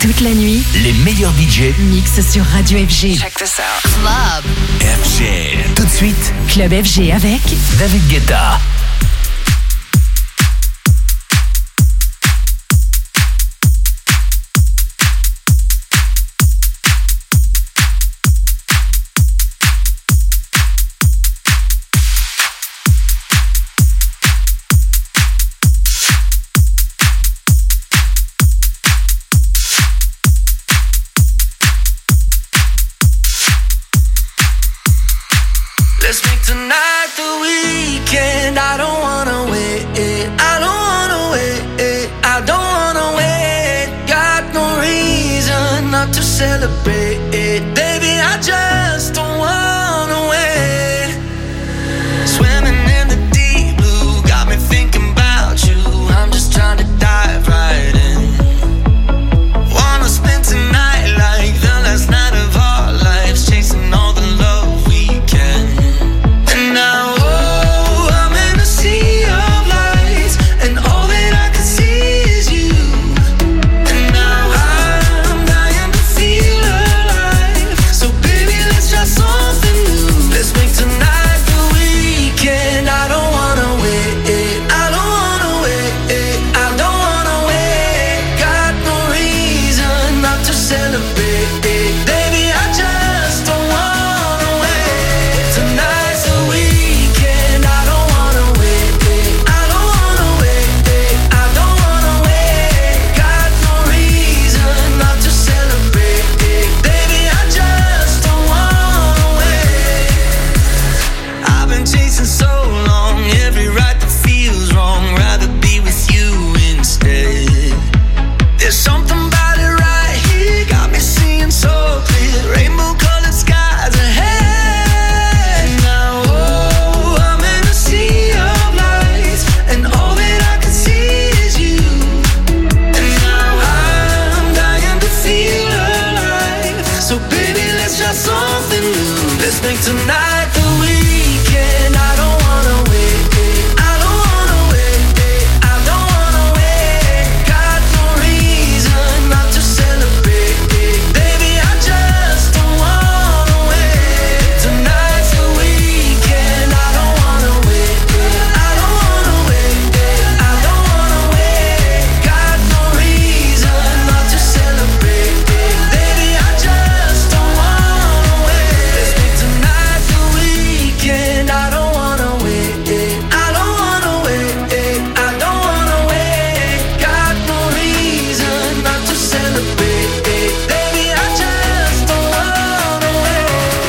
Toute la nuit, les meilleurs DJ mixent sur Radio FG. Check this out. Club FG. Tout de suite, Club FG avec David Guetta. Let's make tonight the weekend. I don't wanna wait. I don't wanna wait. I don't wanna wait. Got no reason not to celebrate. Baby, I just don't wanna wait. Swimming in the deep blue got me thinking about you. I'm just trying to dive right in. Wanna spend tonight like the last night of our lives, chasing all the love we can. And now, oh, I'm in a sea of lights, and all that I can see is you. And now I'm dying to feel alive. So baby, let's try something new. Let's make tonight the weekend. I don't wanna wait. I don't wanna wait. I don't wanna wait. Got no reason not to celebrate. Baby, I just don't wanna wait. Tonight's the weekend. I don't wanna wait. I don't wanna wait. I don't wanna wait. Got no reason not to celebrate. Baby, I just don't wanna wait. I've been chasing so long, every right that feels wrong. Rather be with you instead. There's something about it right here, got me seeing so clear. Rainbow colored skies ahead. Now, oh, I'm in a sea of lights, and all that I can see is you. And now I'm dying to feel alive. So baby, let's try something new. Let's make tonight the weekend. I don't wanna wait. I don't wanna wait. I don't wanna wait. Got no reason not to celebrate. Baby, I just don't wanna wait. Tonight's the weekend. I don't wanna wait. I don't wanna wait. I don't wanna wait. Got no reason not to celebrate. Baby, I just don't wanna wait. Let's make tonight the weekend. I don't wanna wait. I don't wanna wait. I don't wanna wait. Got no reason not to celebrate. Baby, I just don't wanna wait.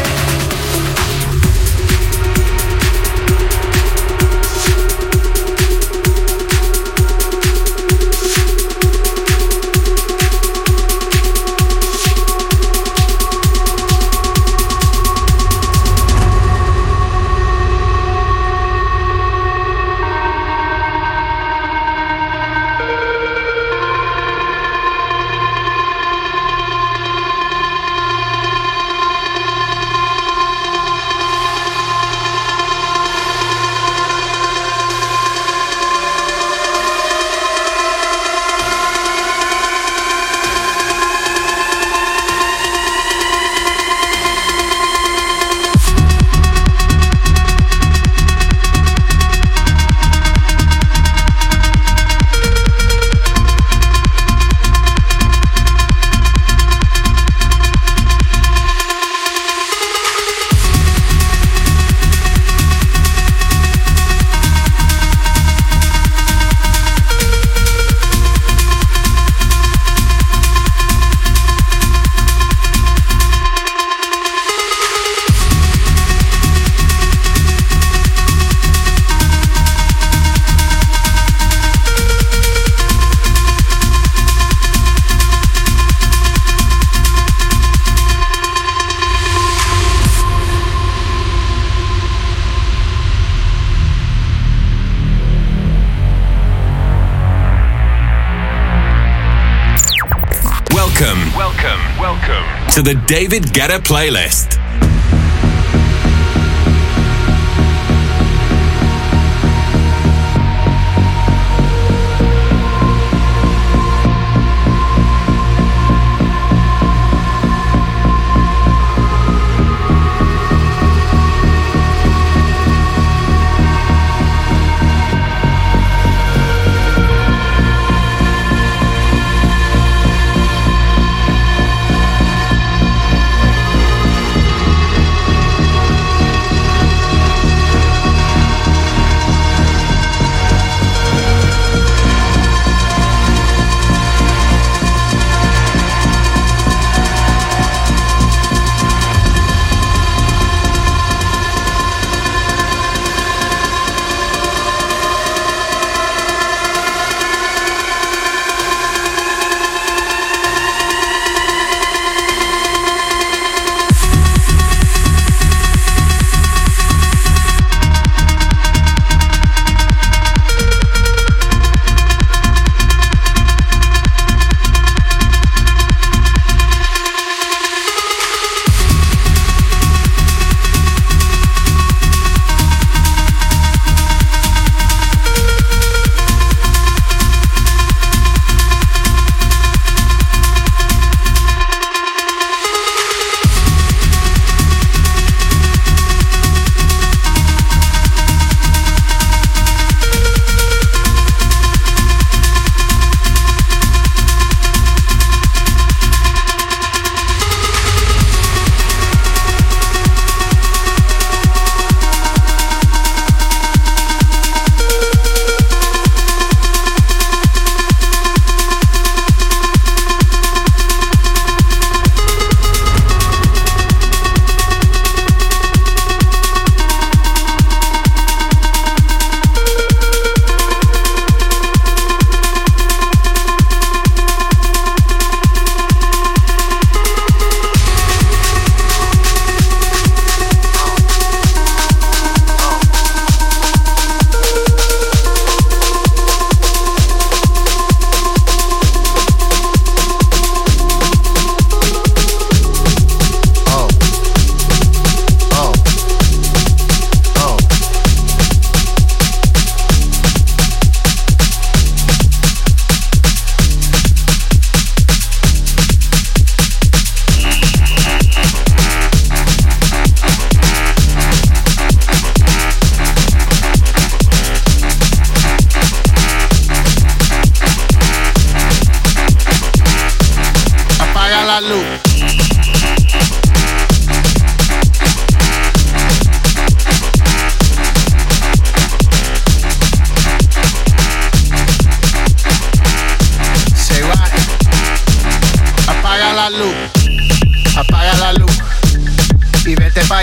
Welcome to the David Guetta playlist.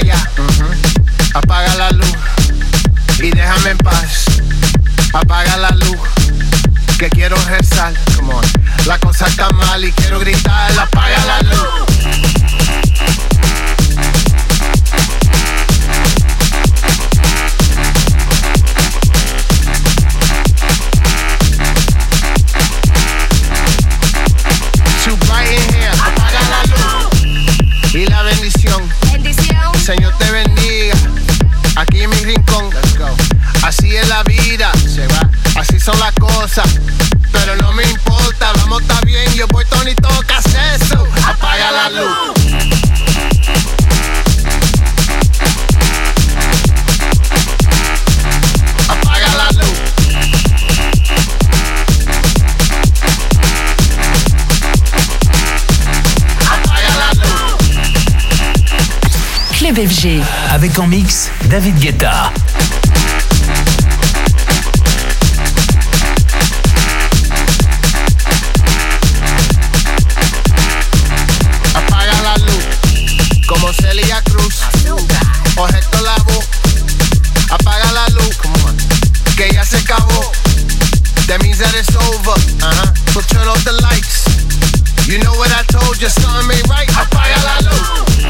allá. Apaga la luz y déjame en paz. Apaga la luz, que quiero rezar. Come on. La cosa está mal y quiero gritar. Apaga la luz. Too bright in here. Apaga la luz. Y la bendición. Señor te bendiga. Aquí en mi rincón. Let's go. Así es la vida. Se va. Así son las cosas. Pero no me importa. Vamos, está bien. Yo voy Tony, tocas eso. Apaga la luz. Apaga la luz. Apaga la luz. Club FG. Avec en mix David Guetta. Apaga la luz. Como Celia Cruz o Héctor Lavoe. Apaga la luz. Que ya se acabó. That means that it's over. So turn off the lights. You know what I told you, something ain't right. Apaga la luz.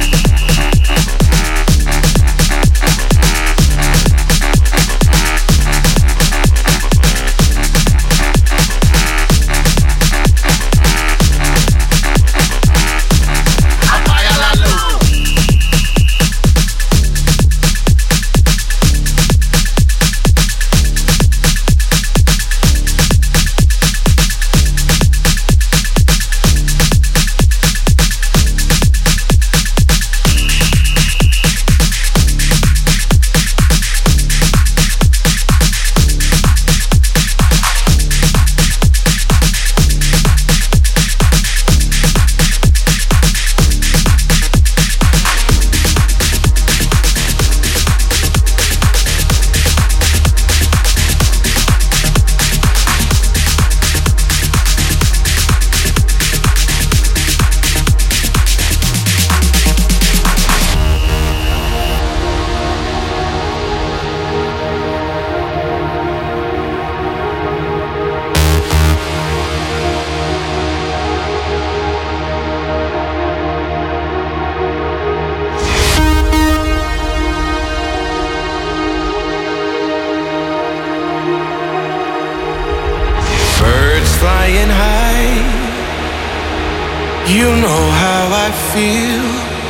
You know how I feel.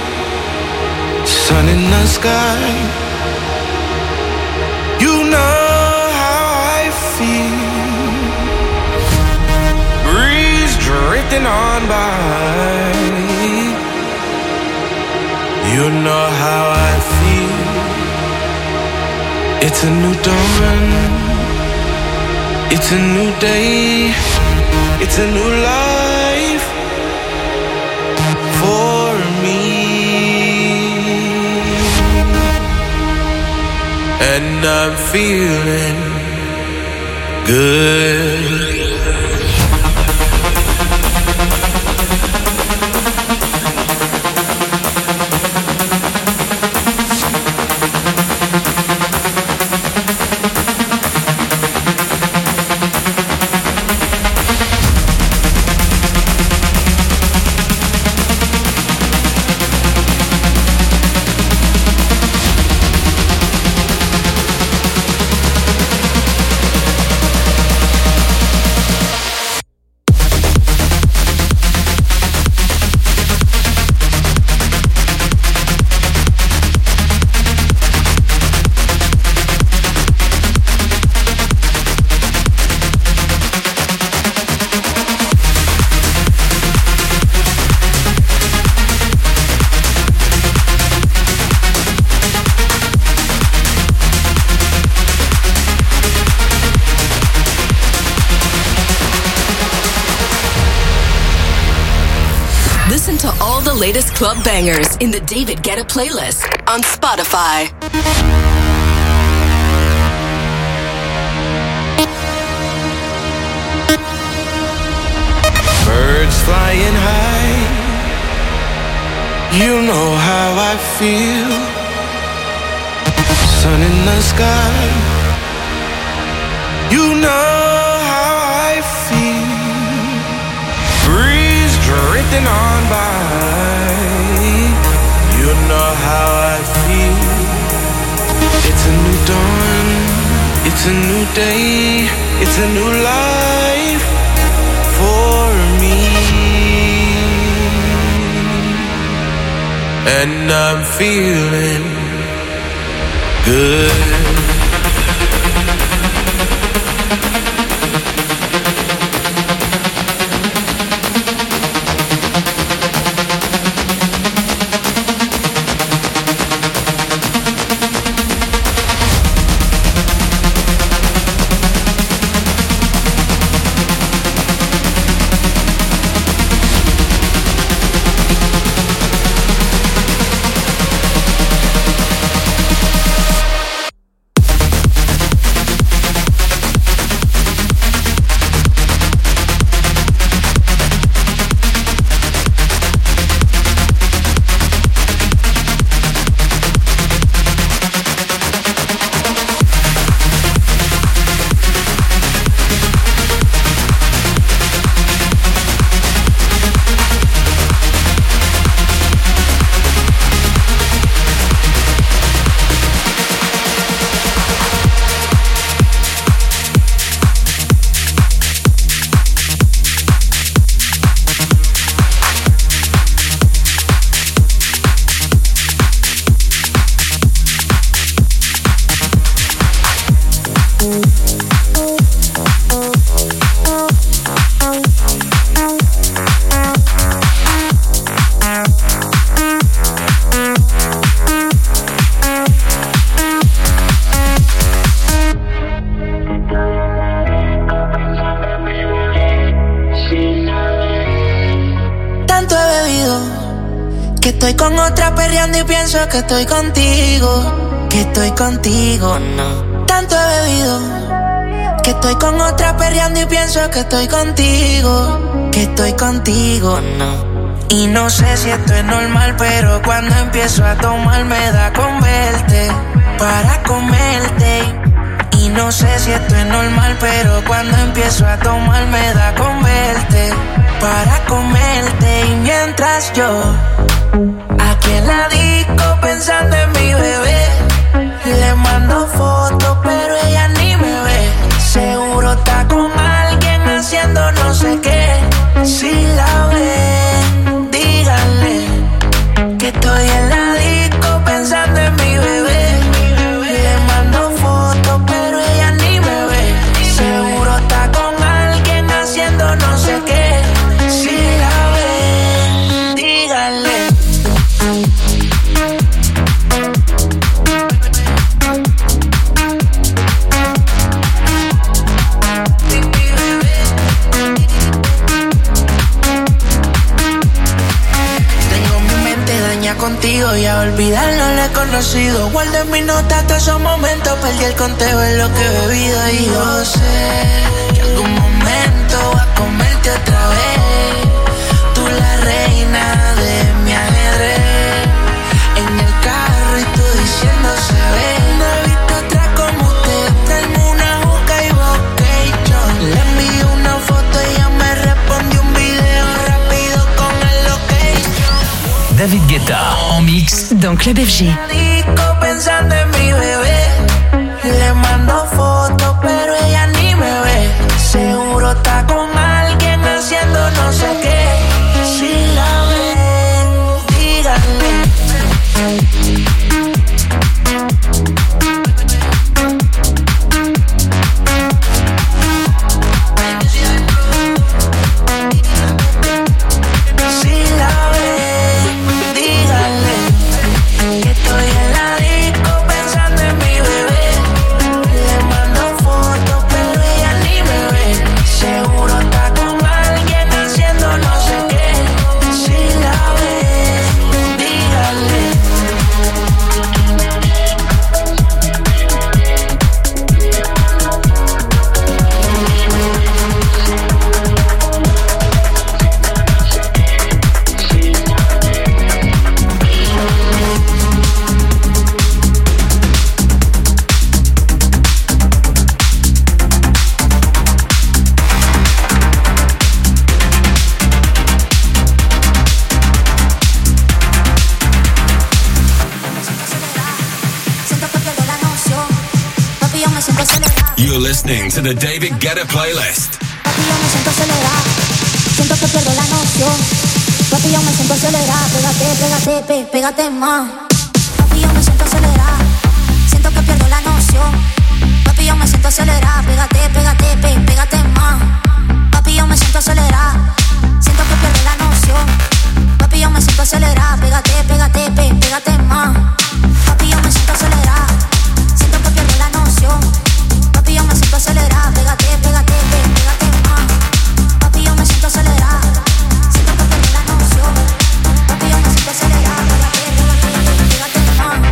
Sun in the sky. You know how I feel. Breeze drifting on by. You know how I feel. It's a new dawn. It's a new day. It's a new life for me, and I'm feeling good. Listen to all the latest club bangers in the David Guetta playlist on Spotify. Birds flying high. You know how I feel. sun in the sky. You know how I feel. Breeze drifting on by. You know how I feel. It's a new dawn. It's a new day. It's a new life for me. And I'm feeling good. Que estoy contigo, no. Tanto he bebido que estoy con otra perreando y pienso que estoy contigo, no. Y no sé si esto es normal, pero cuando empiezo a tomar me da con verte para comerte. Y no sé si esto es normal, pero cuando empiezo a tomar me da con verte para comerte. Y mientras yo aquí en la disco pensando en mi bebé, le mando fotos pero ella ni me ve. Seguro está con alguien haciendo no sé qué. Si la ven, díganle que estoy en la disco pensando en mi bebé. Le mando fotos pero ella ni me ve. Seguro está con alguien haciendo no sé qué. Si la ven, díganle. Contigo y a olvidarlo lo he conocido. Guardé mis notas todos esos momentos. Perdí el conteo de lo que he bebido. Y yo sé que algún momento va a comerte otra vez. Tú la reina de mi ajedrez. En el carro y tú diciendo se ve. No he visto otra como usted. Traeme una juca y vocation. Le envié una foto y ella me respondió un video rápido con el location. David Guetta en mix dans Club FG. Pensando en mi bebé, le mando fotos pero ella ni me ve. Seguro está con alguien haciendo no sé qué. Si la ven, díganle. Si la ven, díganle que estoy You're listening to the David Guetta playlist. Papi, yo me siento acelerada, siento que pierdo la noción. Papi, yo me siento acelerada, pégate más. Papi, yo me siento acelerada, siento que pierdo la noción. Papi, yo me siento acelerada, pégate más. Papi, yo me siento acelerada, siento que pierdo la noción. Papi, yo me siento acelerada, pégate más. Papi, yo me siento acelerada, siento que pierdo la noción. Papi, yo me siento acelerada, pégate más. Papi, yo me siento acelerada, siento que pierdo la noción. Papi, yo me siento acelerada, pégate más.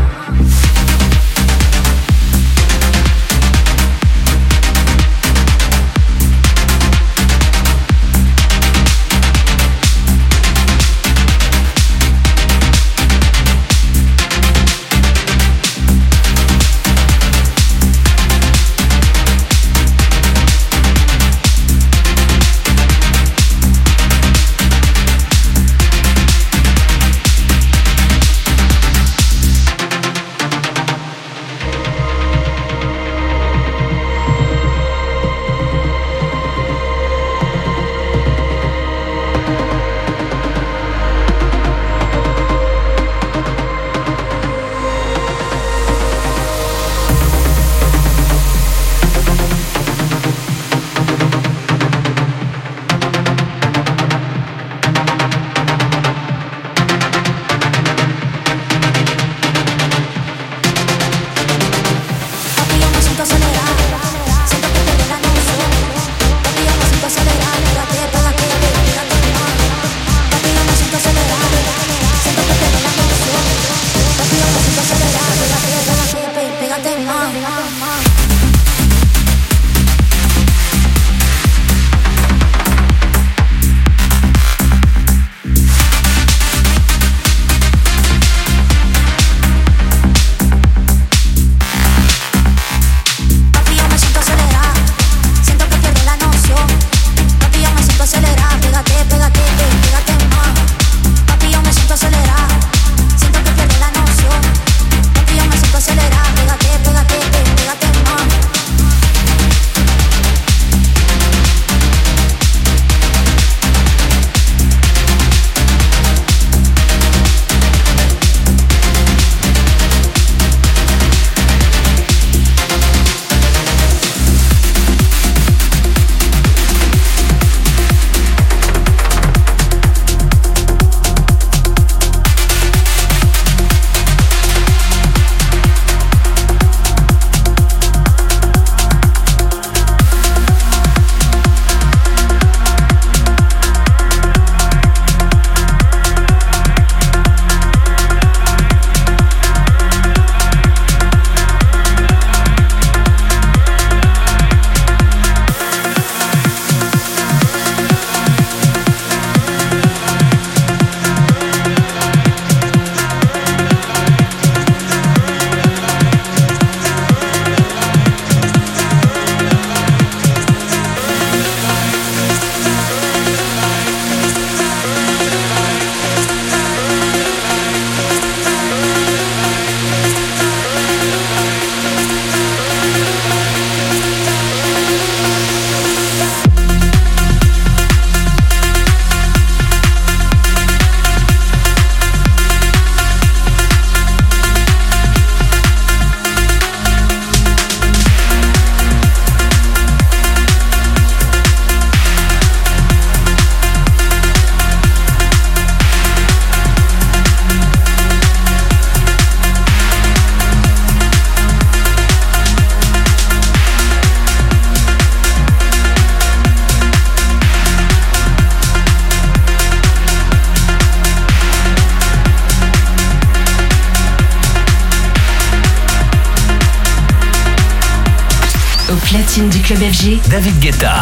Platine du club FG, David Guetta.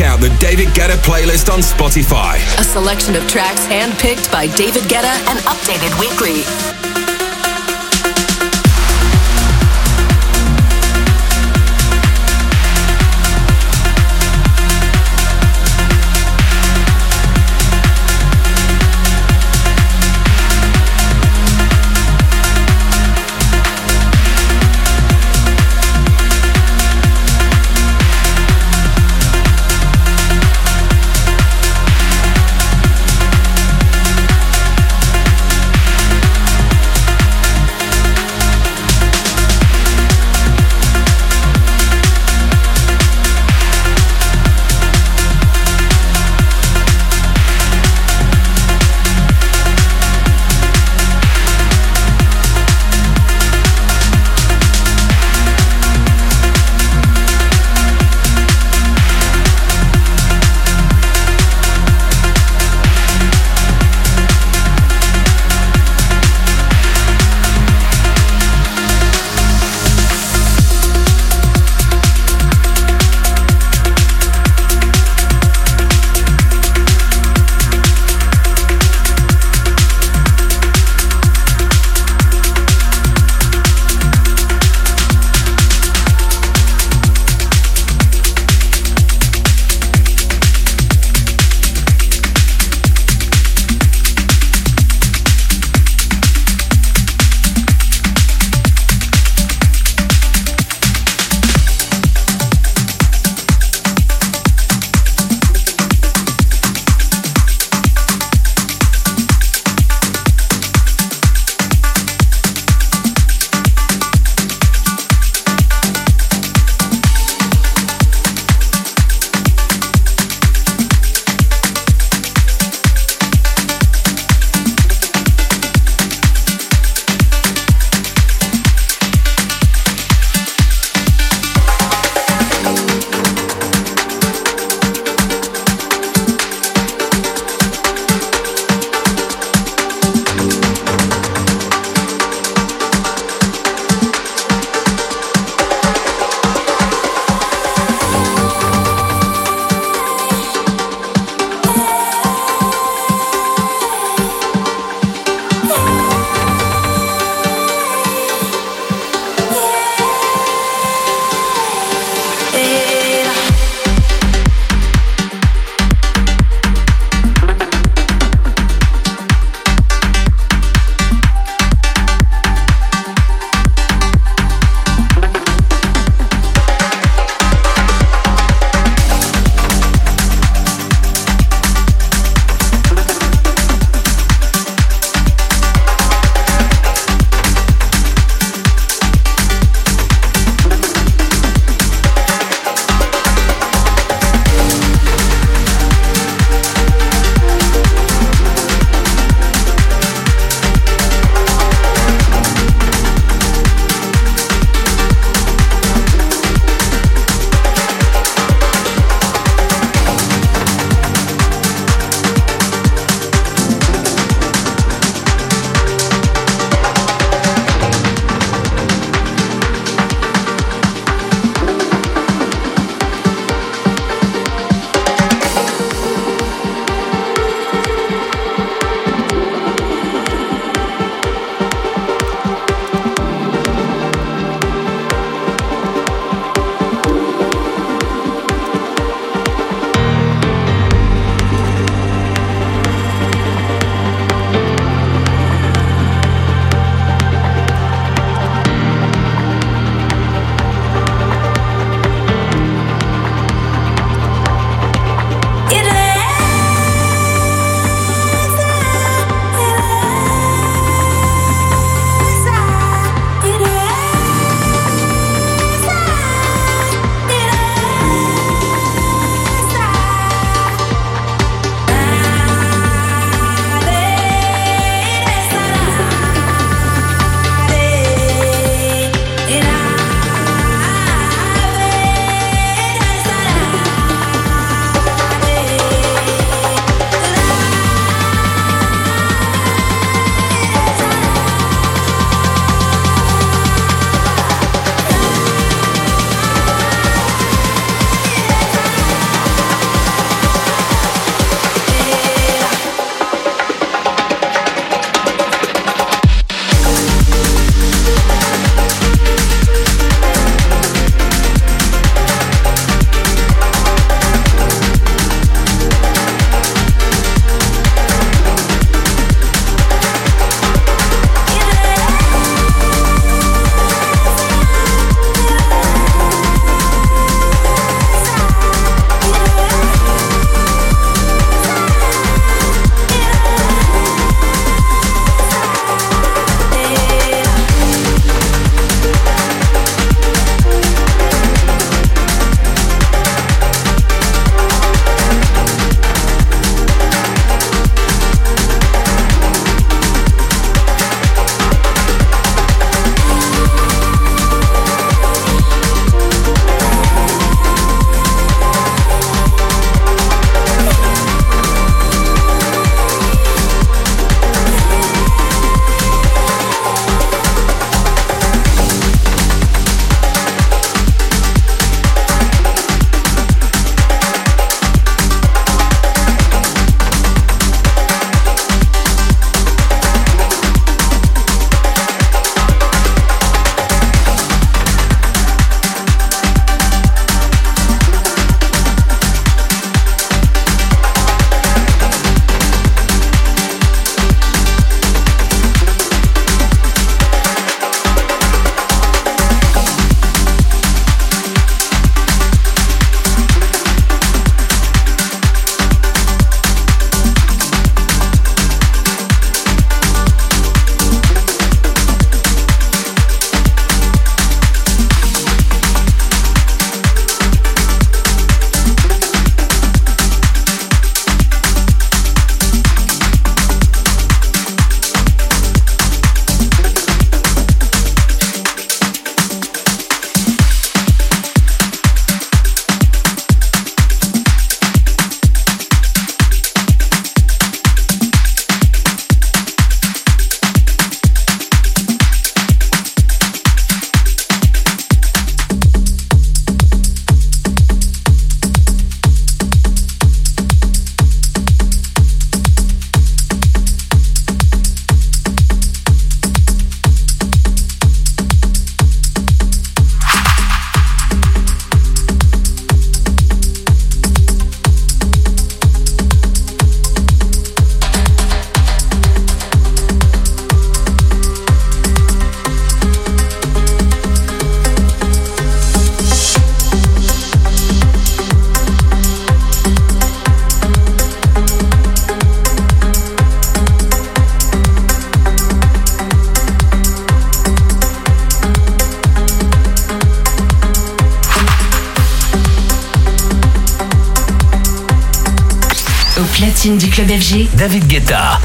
out the David Guetta playlist on Spotify. A selection of tracks handpicked by David Guetta and updated weekly. Au platine du club FG, David Guetta.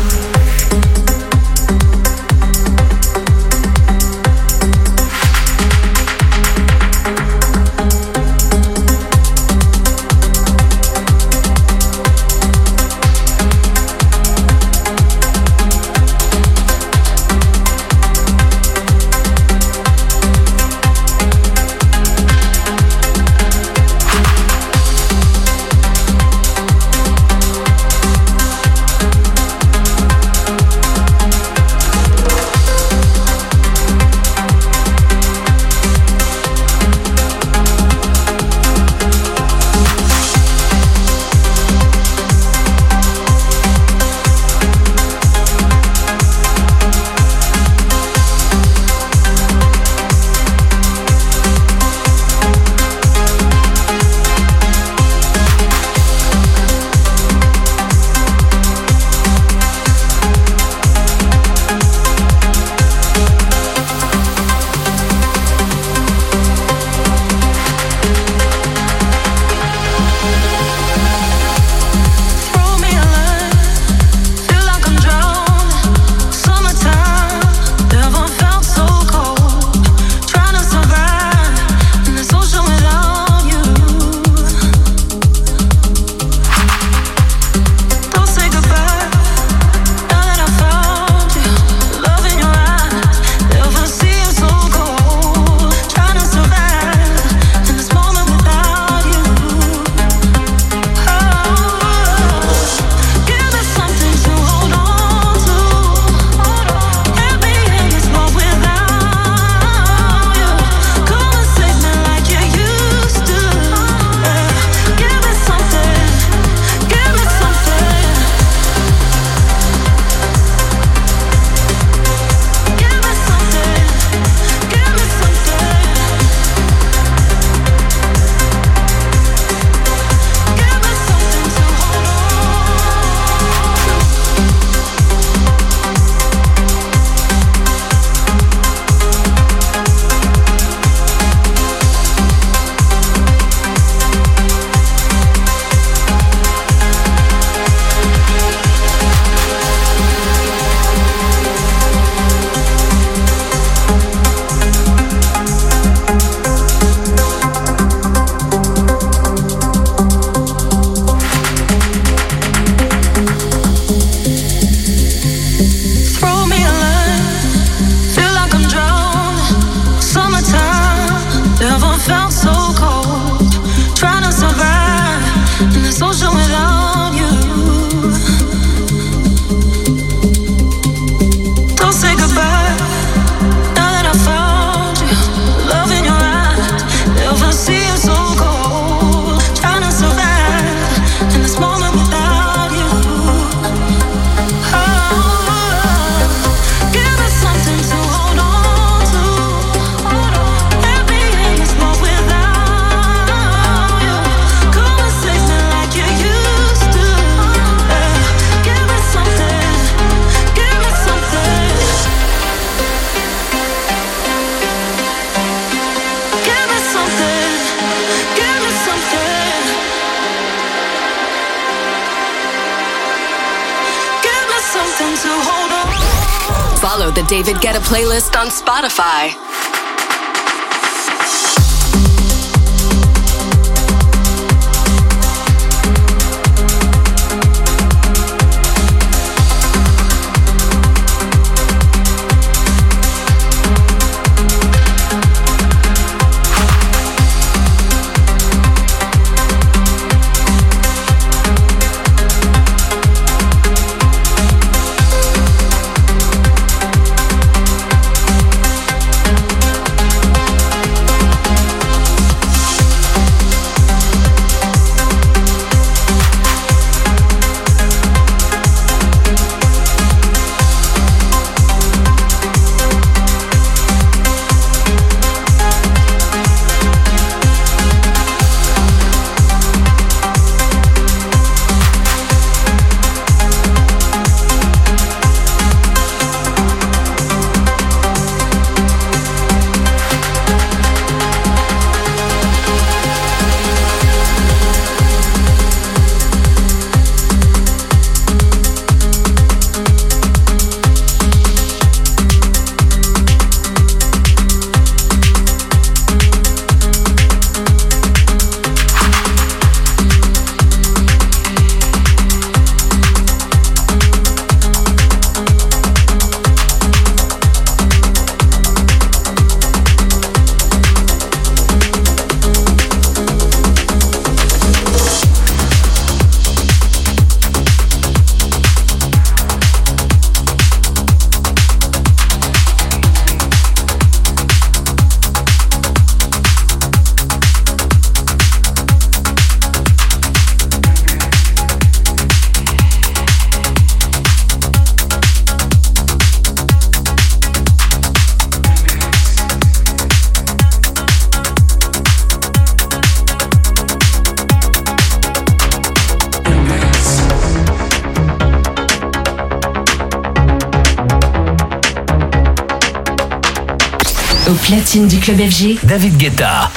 Follow the David Guetta playlist on Spotify. Au platine du club FG, David Guetta.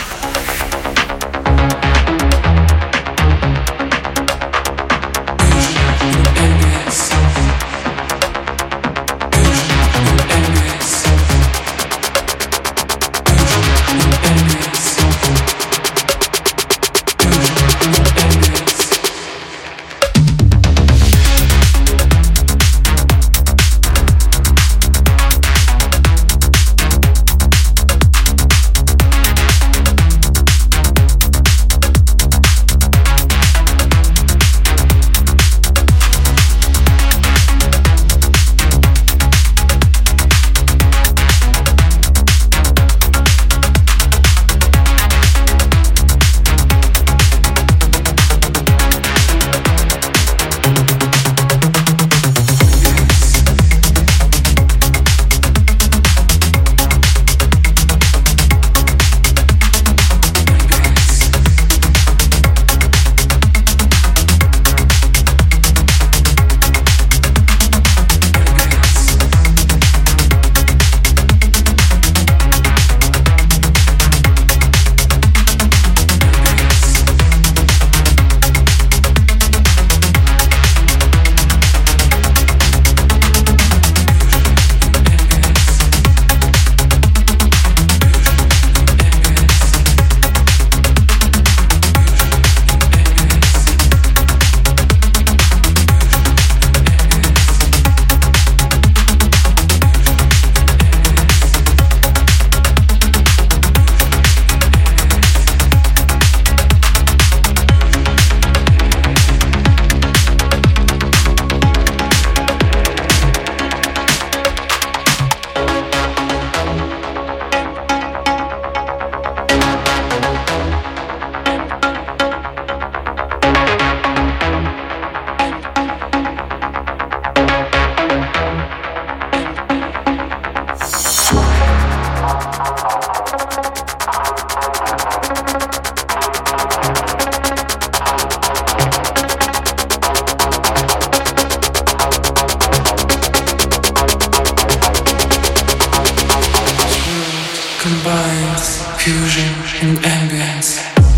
Combines fusion and ambience.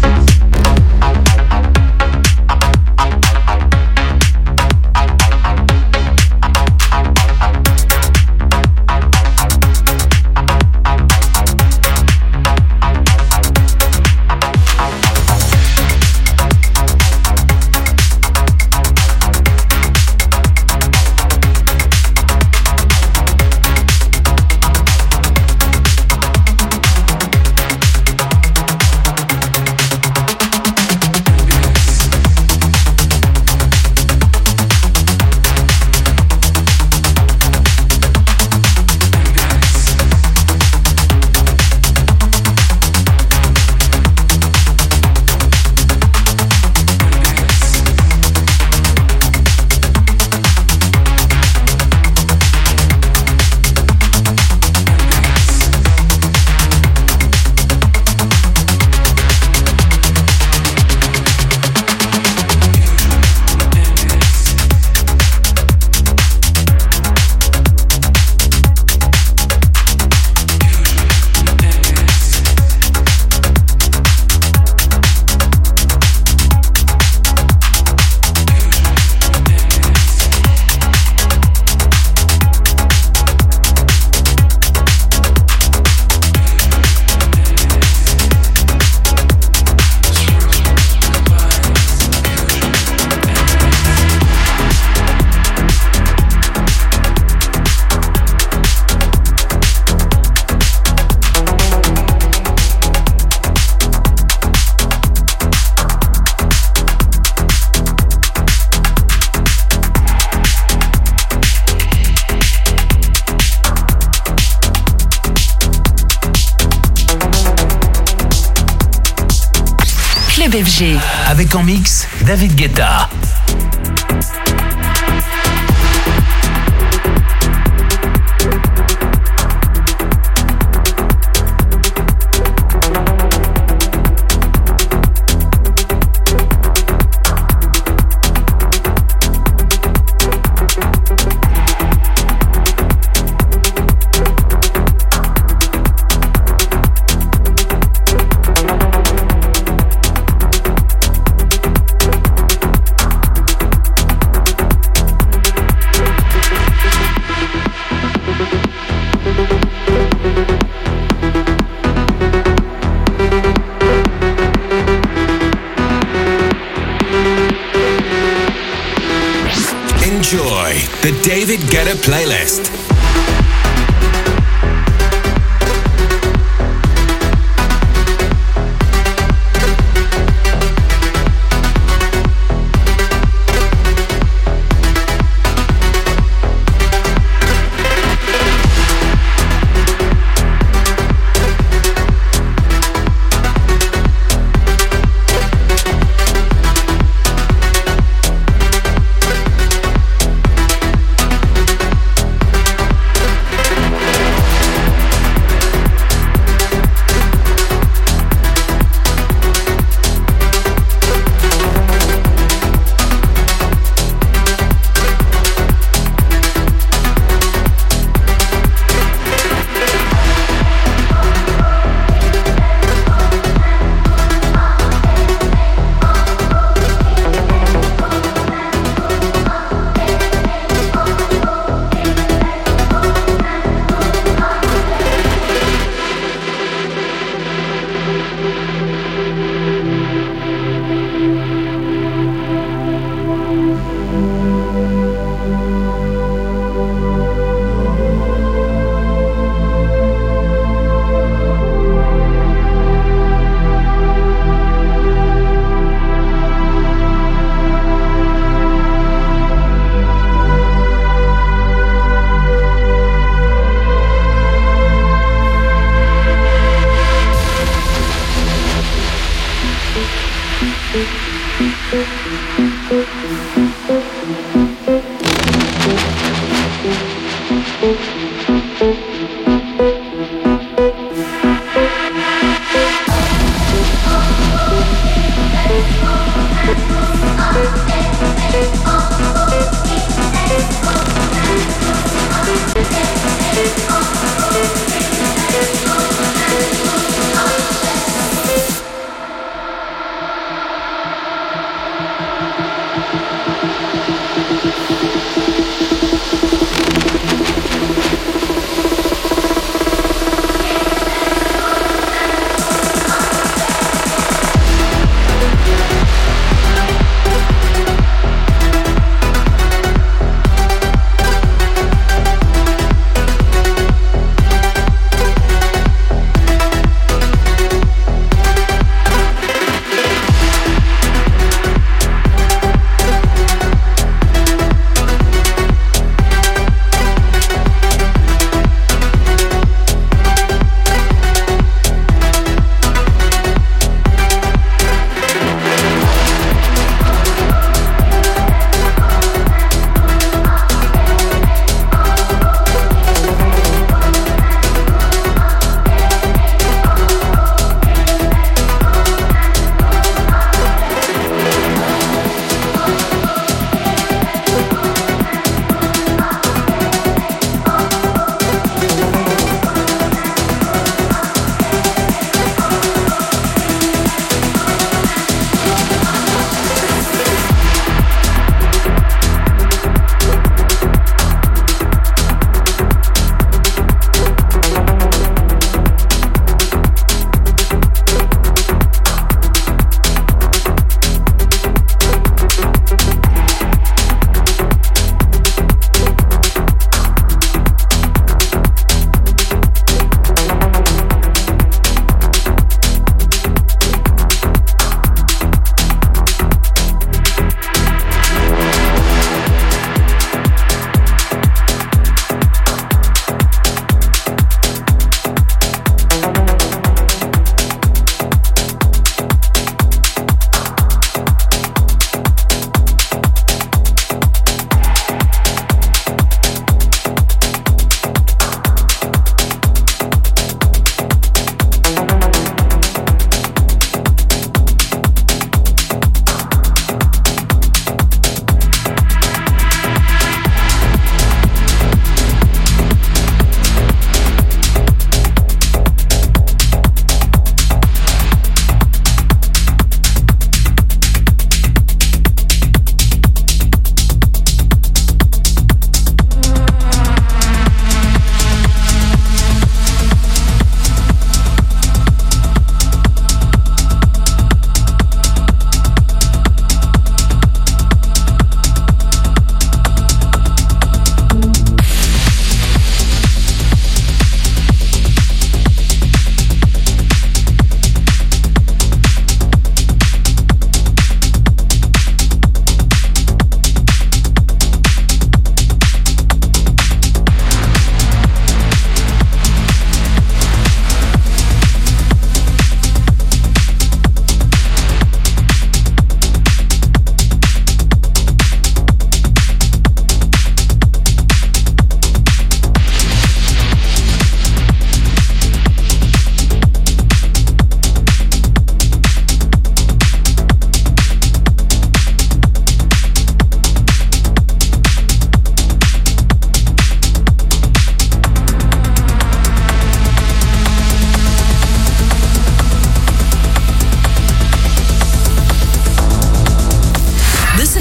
FG. Avec en mix, David Guetta. Enjoy the David Guetta playlist.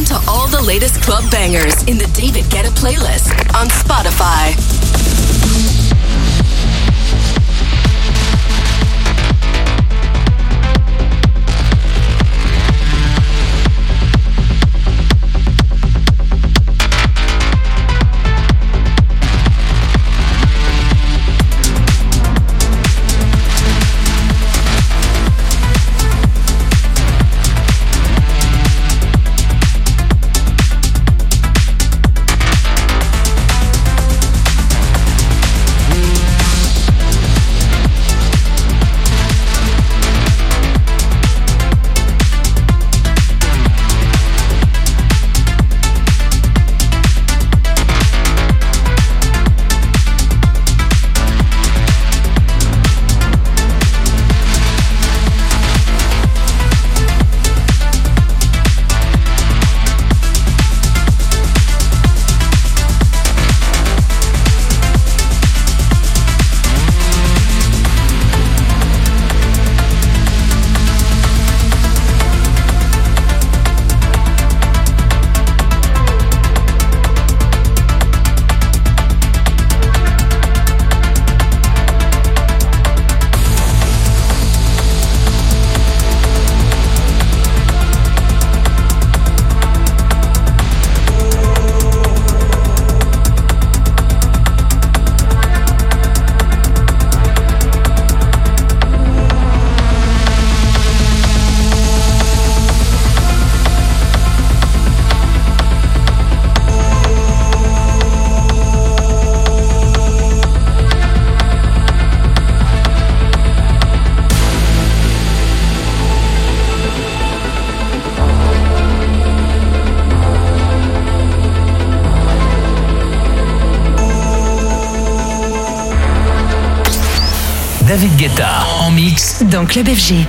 Listen to all the latest club bangers in the David Guetta playlist on Spotify. David Guetta en mix dans Club FG.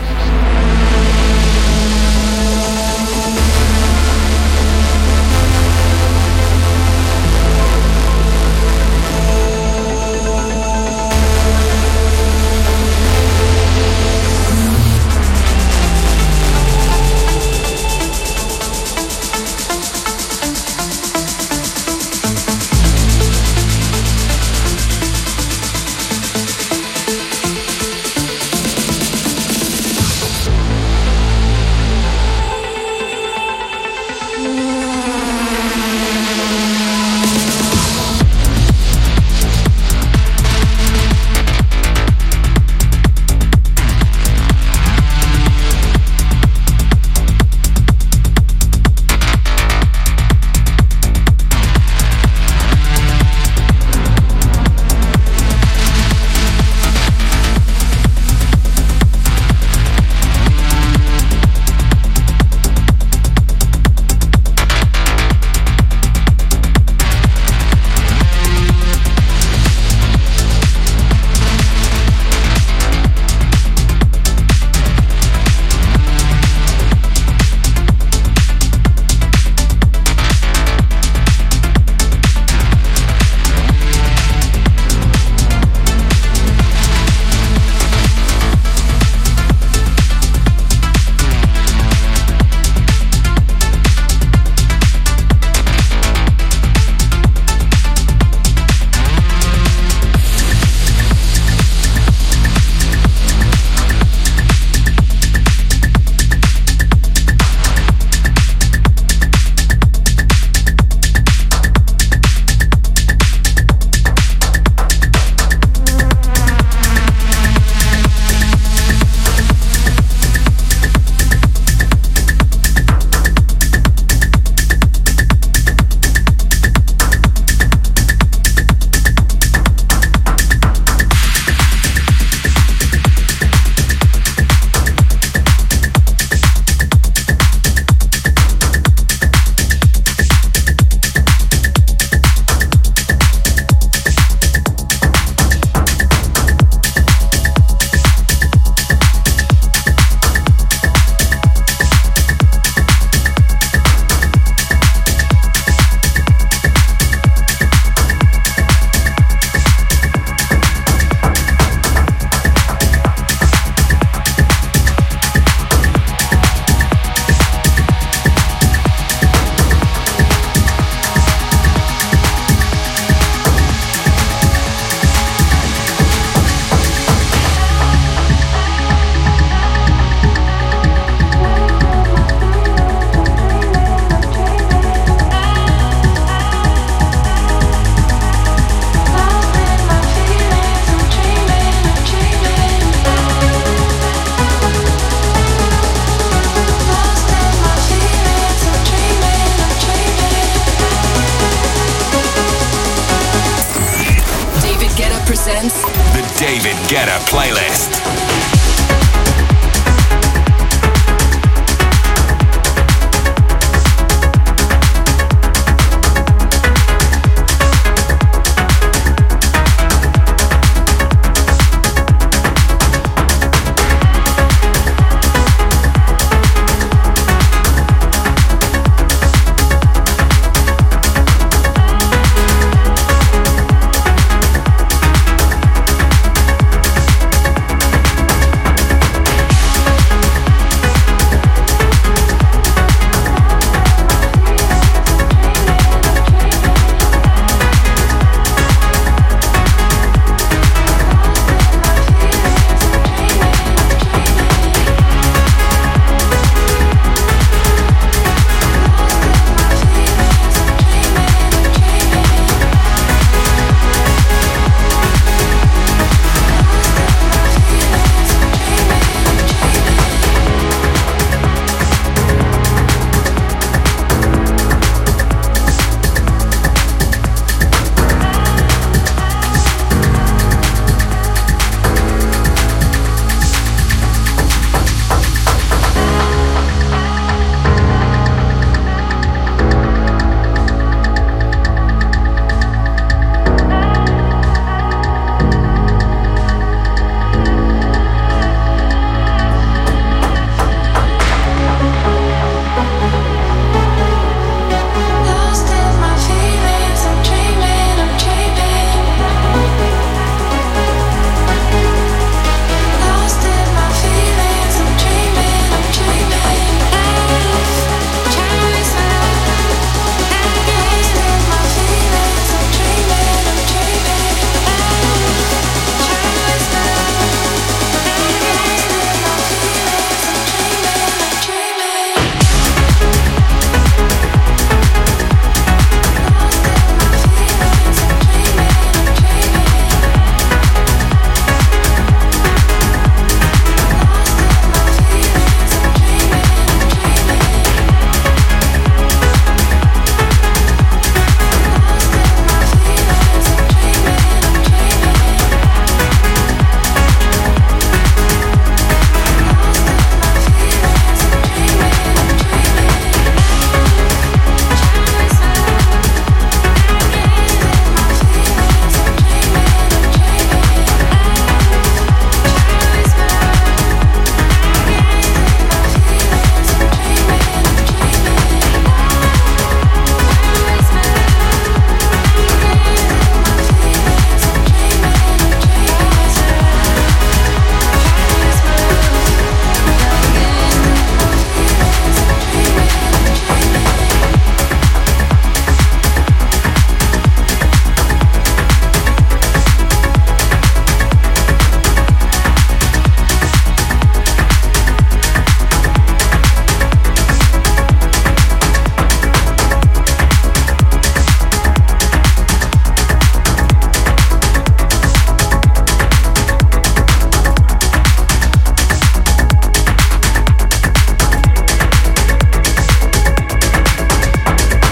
David Guetta playlist.